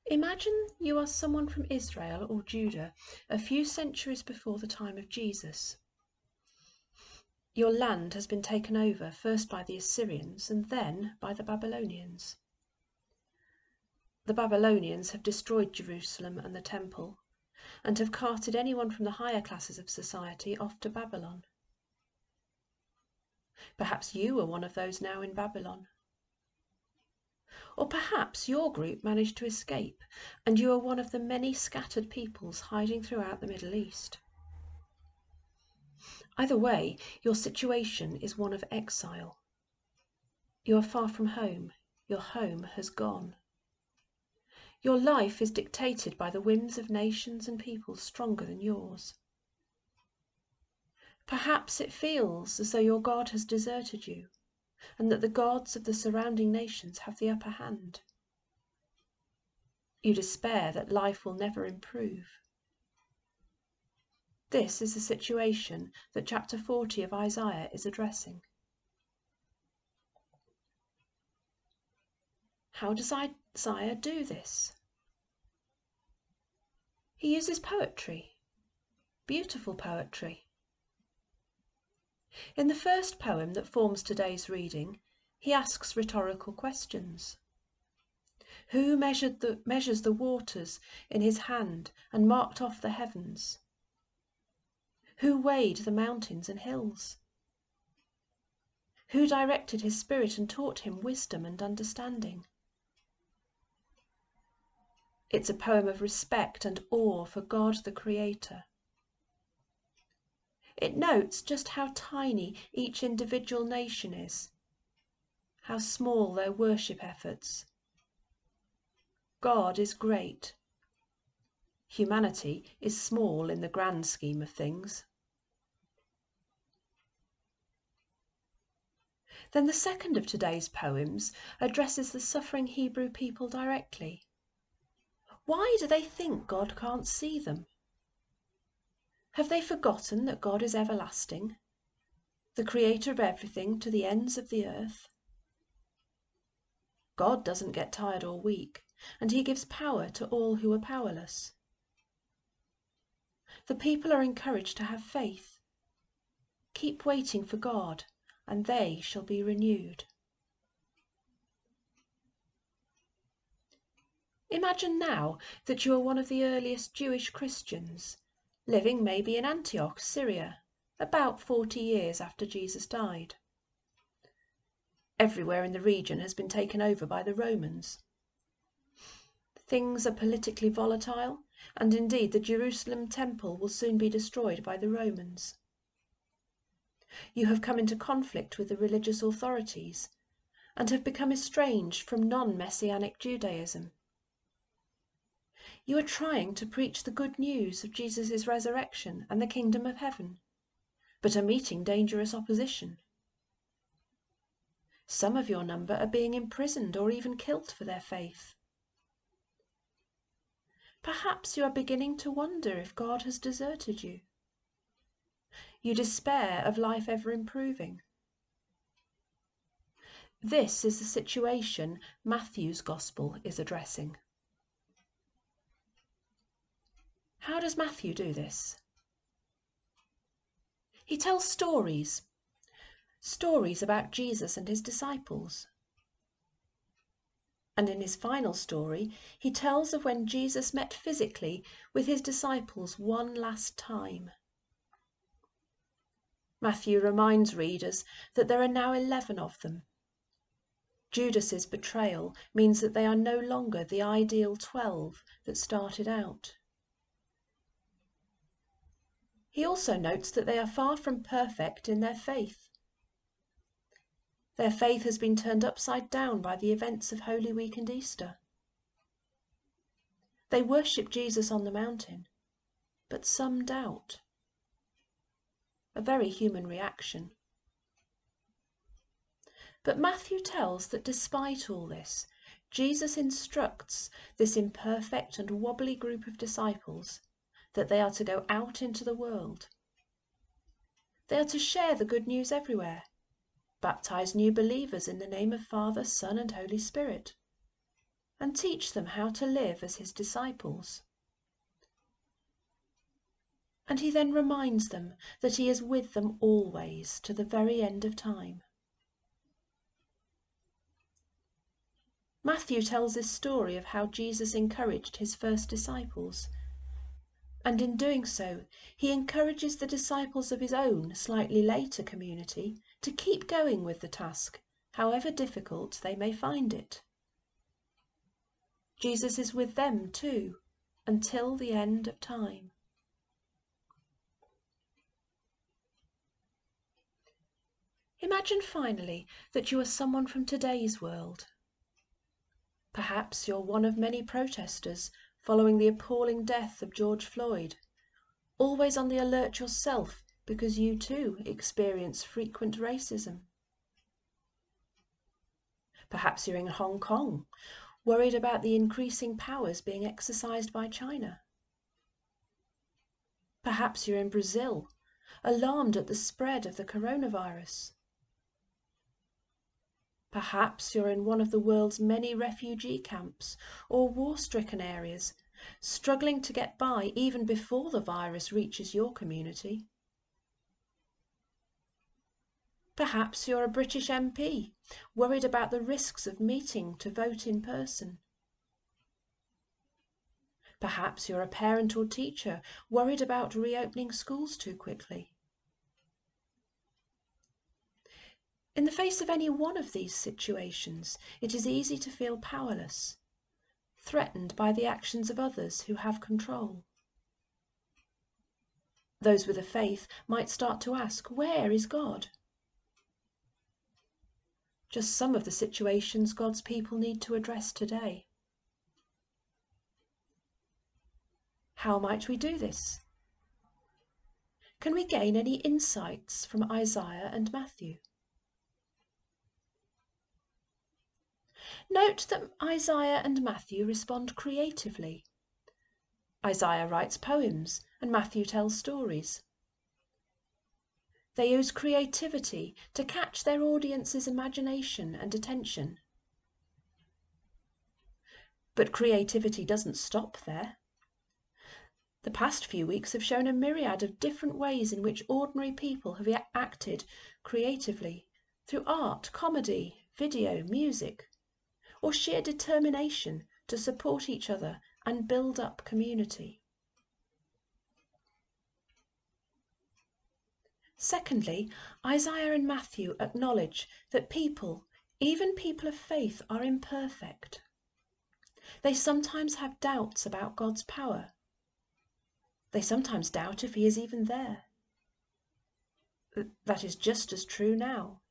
Imagine you are someone from Israel or Judah a few centuries before the time of Jesus. Your land has been taken over first by the Assyrians and then by the Babylonians. The Babylonians have destroyed Jerusalem and the temple, and have carted anyone from the higher classes of society off to Babylon. Perhaps you are one of those now in Babylon. Or perhaps your group managed to escape, and you are one of the many scattered peoples hiding throughout the Middle East. Either way, your situation is one of exile. You are far from home. Your home has gone. Your life is dictated by the whims of nations and peoples stronger than yours. Perhaps it feels as though your God has deserted you, and that the gods of the surrounding nations have the upper hand. You despair that life will never improve. This is the situation that chapter 40 of Isaiah is addressing. How does Isaiah do this? He uses poetry, beautiful poetry. In the first poem that forms today's reading, he asks rhetorical questions. Who measures the waters in his hand and marked off the heavens? Who weighed the mountains and hills? Who directed his spirit and taught him wisdom and understanding? It's a poem of respect and awe for God the Creator. It notes just how tiny each individual nation is, how small their worship efforts. God is great. Humanity is small in the grand scheme of things. Then the second of today's poems addresses the suffering Hebrew people directly. Why do they think God can't see them? Have they forgotten that God is everlasting, the creator of everything to the ends of the earth? God doesn't get tired or weak, and he gives power to all who are powerless. The people are encouraged to have faith. Keep waiting for God, and they shall be renewed. Imagine now that you are one of the earliest Jewish Christians, living maybe in Antioch, Syria, about 40 years after Jesus died. Everywhere in the region has been taken over by the Romans. Things are politically volatile, and indeed the Jerusalem temple will soon be destroyed by the Romans. You have come into conflict with the religious authorities and have become estranged from non-Messianic Judaism. You are trying to preach the good news of Jesus' resurrection and the kingdom of heaven, but are meeting dangerous opposition. Some of your number are being imprisoned or even killed for their faith. Perhaps you are beginning to wonder if God has deserted you. You despair of life ever improving. This is the situation Matthew's Gospel is addressing. How does Matthew do this? He tells stories about Jesus and his disciples. And in his final story, he tells of when Jesus met physically with his disciples one last time. Matthew reminds readers that there are now 11 of them. Judas's betrayal means that they are no longer the ideal 12 that started out. He also notes that they are far from perfect in their faith. Their faith has been turned upside down by the events of Holy Week and Easter. They worship Jesus on the mountain, but some doubt. A very human reaction. But Matthew tells that despite all this, Jesus instructs this imperfect and wobbly group of disciples that they are to go out into the world. They are to share the good news everywhere, baptize new believers in the name of Father, Son, and Holy Spirit, and teach them how to live as his disciples. And he then reminds them that he is with them always to the very end of time. Matthew tells this story of how Jesus encouraged his first disciples, and in doing so, he encourages the disciples of his own slightly later community to keep going with the task, however difficult they may find it. Jesus is with them too, until the end of time. Imagine finally that you are someone from today's world. Perhaps you're one of many protesters following the appalling death of George Floyd, always on the alert yourself because you too experience frequent racism. Perhaps you're in Hong Kong, worried about the increasing powers being exercised by China. Perhaps you're in Brazil, alarmed at the spread of the coronavirus. Perhaps you're in one of the world's many refugee camps or war-stricken areas, struggling to get by even before the virus reaches your community. Perhaps you're a British MP, worried about the risks of meeting to vote in person. Perhaps you're a parent or teacher, worried about reopening schools too quickly. In the face of any one of these situations, it is easy to feel powerless, threatened by the actions of others who have control. Those with a faith might start to ask, where is God? Just some of the situations God's people need to address today. How might we do this? Can we gain any insights from Isaiah and Matthew? Note that Isaiah and Matthew respond creatively. Isaiah writes poems and Matthew tells stories. They use creativity to catch their audience's imagination and attention. But creativity doesn't stop there. The past few weeks have shown a myriad of different ways in which ordinary people have acted creatively through art, comedy, video, music, or sheer determination to support each other and build up community. Secondly, Isaiah and Matthew acknowledge that people, even people of faith, are imperfect. They sometimes have doubts about God's power. They sometimes doubt if he is even there. That is just as true now.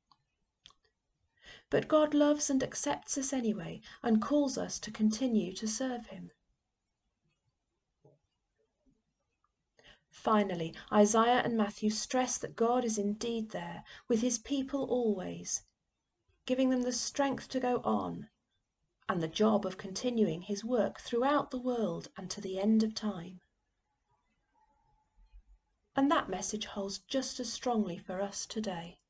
But God loves and accepts us anyway and calls us to continue to serve him. Finally, Isaiah and Matthew stress that God is indeed there, with his people always, giving them the strength to go on and the job of continuing his work throughout the world and to the end of time. And that message holds just as strongly for us today.